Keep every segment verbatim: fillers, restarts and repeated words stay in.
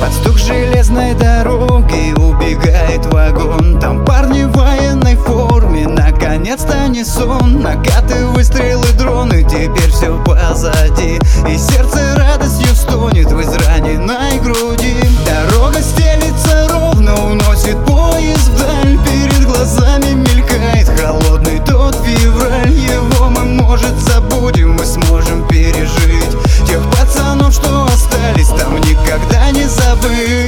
Под стук железной дороги убегает вагон. Там парни в военной форме, наконец-то не сон. Накаты, выстрелы, дроны, теперь все позади. И сердце радостью стонет в израненной груди. Дорога стелится ровно, уносит поезд вдаль. Перед глазами мелькает холодный тот февраль. Его мы, может, забудем, мы сможем пережить. Тех пацанов, что остались, там никогда не забыть.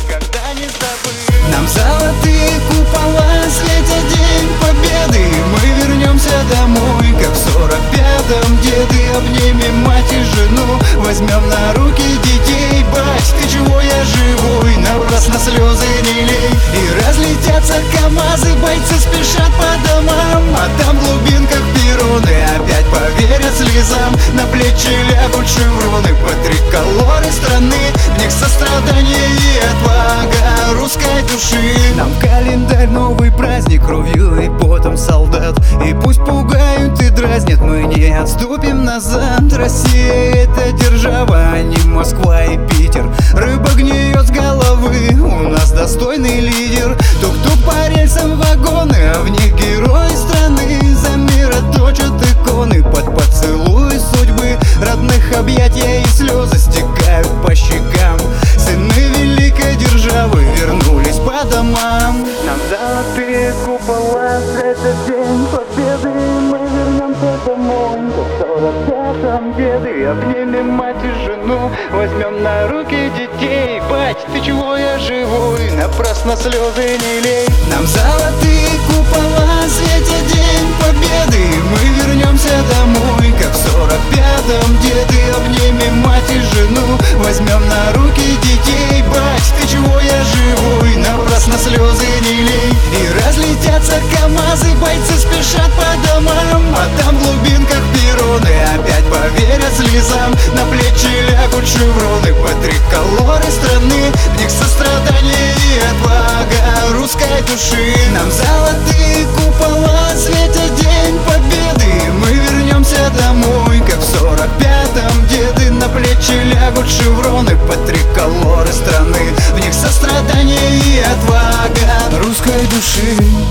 Нам золотые купола светят день победы. Мы вернемся домой, как в сорок пятом. Деды, обнимем мать и жену, возьмем на руки детей. Бать, ты чего, я живой, напрасно слезы не лей. И разлетятся КамАЗы, бойцы спешат по домам. А там в глубинках перроны опять поверят слезам. На плечи лягут шевроны по триколоры страны. В них сострадание и отвага русской души. Нам в календарь новый праздник, кровью и потом солдат. И пусть пугают и дразнят, мы не отступим назад. Россия — это держава, а не Москва и Питер. Рыба гниет с головы, у нас достойный лидер. Тук-тук по рельсам вагоны, а в них герои страны. За мира точат иконы под поцелуи судьбы. Родных объятия и слезы стекают по щекам. Сыны великой державы вернулись по домам. Нам золотые купола светят день победы. Мы вернемся домой, как в сорок пятом. Деды, обнимем мать и жену, возьмем на руки детей. Бать, ты чего, я живой, напрасно слезы не лей. Нам золотые купола светят день победы. Мы вернемся домой, как в сорок пятом. Деды, обнимем мать и жену, возьмем на руки детей. Бать, ты чего, я живой, напрасно слезы не лей. И разлетятся КамАЗы, бойцы спешат по домам. А там в глубинках перроны опять поверят слезам. На плечи лягут шевроны по триколоры страны. В них сострадание и отвага русской души. Нам золотые купола светят день победы. Мы вернемся домой, как в сорок пятом. Деды, на плечи лягут шевроны по триколоры страны. В них сострадание и отвага русской души.